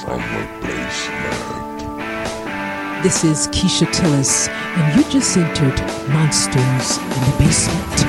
from the basement. This is Keisha Tillis, and you just entered Monsters in the Basement.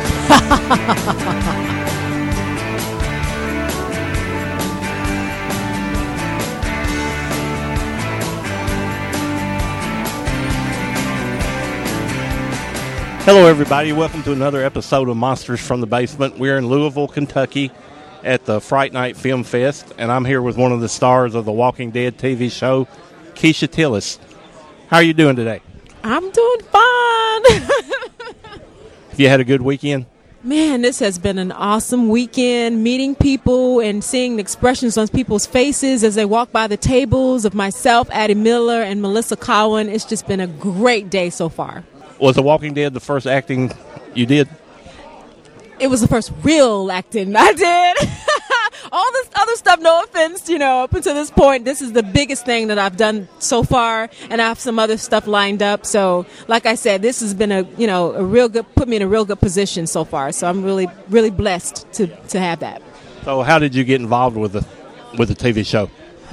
Hello, everybody. Welcome to another episode of Monsters from the Basement. We're in Louisville, Kentucky at the Fright Night Film Fest, and I'm here with one of the stars of the Walking Dead TV show, Keisha Tillis. How are you doing today? I'm doing fine. Have you had a good weekend? Man, this has been an awesome weekend, meeting people and seeing the expressions on people's faces as they walk by the tables of myself, Addie Miller, and Melissa Cowan. It's just been a great day so far. Was The Walking Dead the first acting you did? It was the first real acting I did. All this other stuff, no offense, up until this point, this is the biggest thing that I've done so far, and I have some other stuff lined up. So, like I said, this has been a real good, put me in a real good position so far. So I'm really, really blessed to have that. So how did you get involved with the TV show?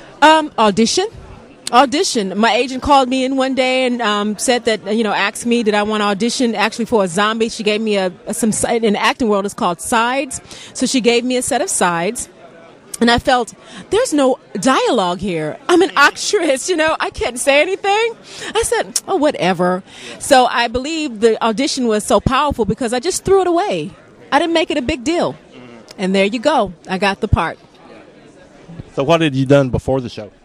Audition. My agent called me in one day and said that, asked me did I want to audition actually for a zombie. She gave me in the acting world it's called sides. So she gave me a set of sides. And I felt, there's no dialogue here. I'm an actress, I can't say anything. I said, oh, whatever. So I believe the audition was so powerful because I just threw it away. I didn't make it a big deal. And there you go. I got the part. So what had you done before the show?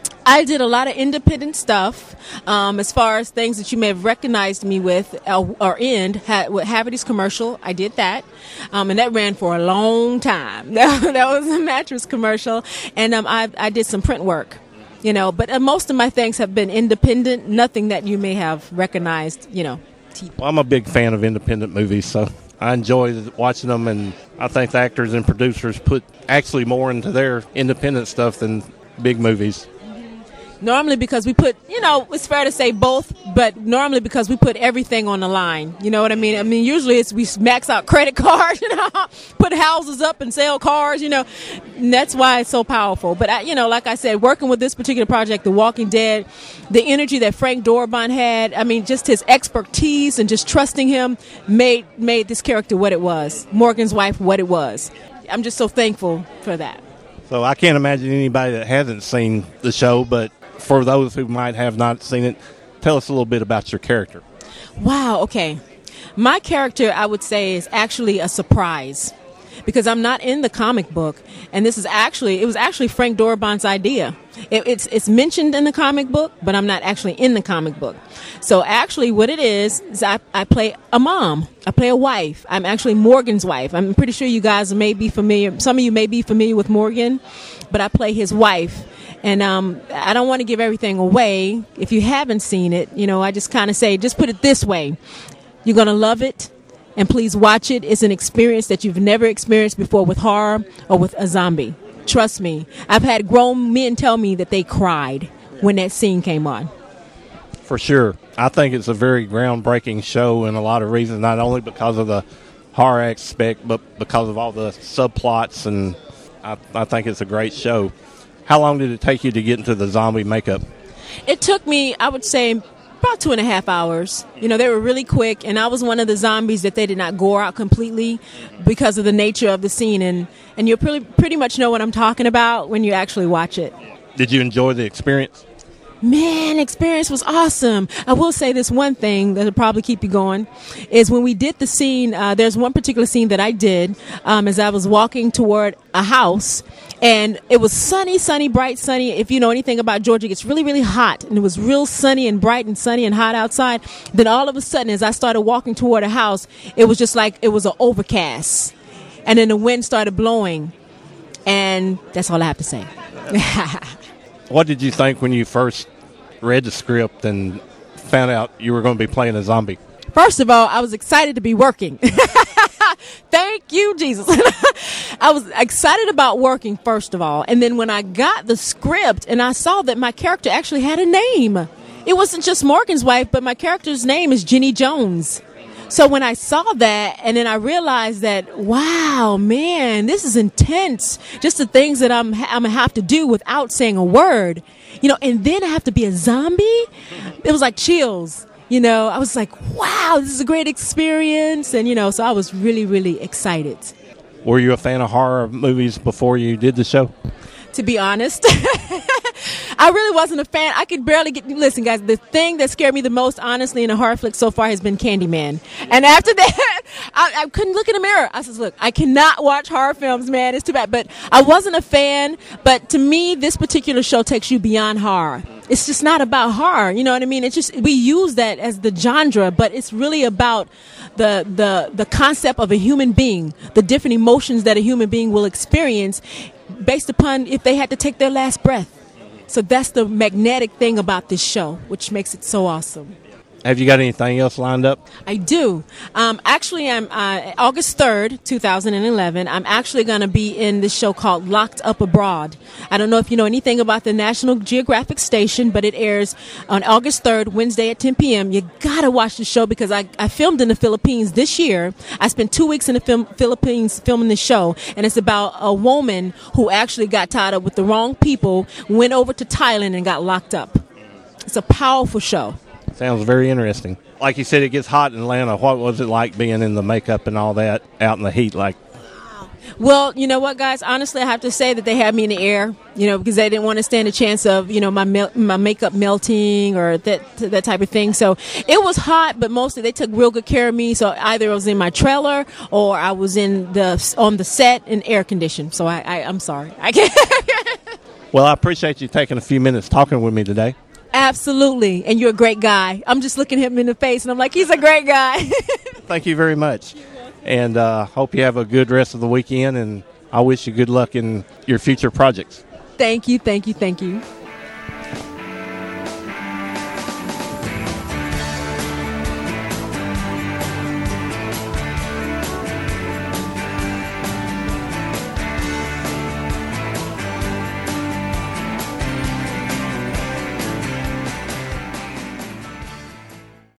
I did a lot of independent stuff as far as things that you may have recognized me with or in. With Haverty's commercial, I did that. And that ran for a long time. That was a mattress commercial. And I did some print work, But most of my things have been independent, nothing that you may have recognized, Well, I'm a big fan of independent movies, so I enjoy watching them. And I think the actors and producers put actually more into their independent stuff than big movies. Normally because we put, it's fair to say both, but normally because we put everything on the line. You know what I mean? I mean, usually we max out credit cards, put houses up and sell cars, and that's why it's so powerful. But, like I said, working with this particular project, The Walking Dead, the energy that Frank Darabont had, just his expertise and just trusting him made this character what it was, Morgan's wife what it was. I'm just so thankful for that. So I can't imagine anybody that hasn't seen the show, but for those who might have not seen it, tell us a little bit about your character. Wow, okay. My character, I would say, is actually a surprise because I'm not in the comic book, and it was actually Frank Darabont's idea. It's mentioned in the comic book, but I'm not actually in the comic book. So actually what it is I play a mom. I play a wife. I'm actually Morgan's wife. I'm pretty sure you guys may be familiar. Some of you may be familiar with Morgan, but I play his wife. And I don't want to give everything away. If you haven't seen it, I just kind of say, just put it this way. You're going to love it, and please watch it. It's an experience that you've never experienced before with horror or with a zombie. Trust me. I've had grown men tell me that they cried when that scene came on. For sure. I think it's a very groundbreaking show in a lot of reasons, not only because of the horror aspect, but because of all the subplots, and I think it's a great show. How long did it take you to get into the zombie makeup? It took me, I would say, about 2.5 hours. They were really quick, and I was one of the zombies that they did not gore out completely because of the nature of the scene. And you'll pretty much know what I'm talking about when you actually watch it. Did you enjoy the experience? Man, experience was awesome. I will say this one thing that'll probably keep you going is when we did the scene, there's one particular scene that I did as I was walking toward a house, and it was sunny, bright, sunny. If you know anything about Georgia, it gets really, really hot, and it was real sunny and bright and sunny and hot outside. Then all of a sudden, as I started walking toward a house, it was just like it was an overcast, and then the wind started blowing, and that's all I have to say. What did you think when you first read the script and found out you were going to be playing a zombie? First of all, I was excited to be working. Thank you, Jesus. I was excited about working, first of all. And then when I got the script and I saw that my character actually had a name. It wasn't just Morgan's wife, but my character's name is Jenny Jones. So when I saw that, and then I realized that, wow, man, this is intense. Just the things that I'm gonna have to do without saying a word, and then I have to be a zombie. It was like chills. I was like, wow, this is a great experience. And, so I was really, really excited. Were you a fan of horror movies before you did the show? To be honest, I really wasn't a fan. I could barely listen, guys, the thing that scared me the most, honestly, in a horror flick so far has been Candyman. And after that, I couldn't look in the mirror. I said, look, I cannot watch horror films, man. It's too bad. But I wasn't a fan. But to me, this particular show takes you beyond horror. It's just not about horror. You know what I mean? It's just, we use that as the genre, but it's really about the concept of a human being, the different emotions that a human being will experience based upon if they had to take their last breath. So that's the magnetic thing about this show, which makes it so awesome. Have you got anything else lined up? I do. Actually, I'm August 3rd, 2011. I'm actually going to be in this show called Locked Up Abroad. I don't know if you know anything about the National Geographic station, but it airs on August 3rd, Wednesday at 10 p.m. You got to watch the show because I filmed in the Philippines this year. I spent 2 weeks in the Philippines filming the show, and it's about a woman who actually got tied up with the wrong people, went over to Thailand and got locked up. It's a powerful show. Sounds very interesting. Like you said, it gets hot in Atlanta. What was it like being in the makeup and all that out in the heat? Well, you know what, guys? Honestly, I have to say that they had me in the air, because they didn't want to stand a chance of, my makeup melting or that type of thing. So it was hot, but mostly they took real good care of me. So either I was in my trailer or I was on the set in air conditioned. So I'm sorry. I can't. Well, I appreciate you taking a few minutes talking with me today. Absolutely. And you're a great guy. I'm just looking him in the face, and I'm like, he's a great guy. Thank you very much. And hope you have a good rest of the weekend, and I wish you good luck in your future projects. Thank you, thank you, thank you.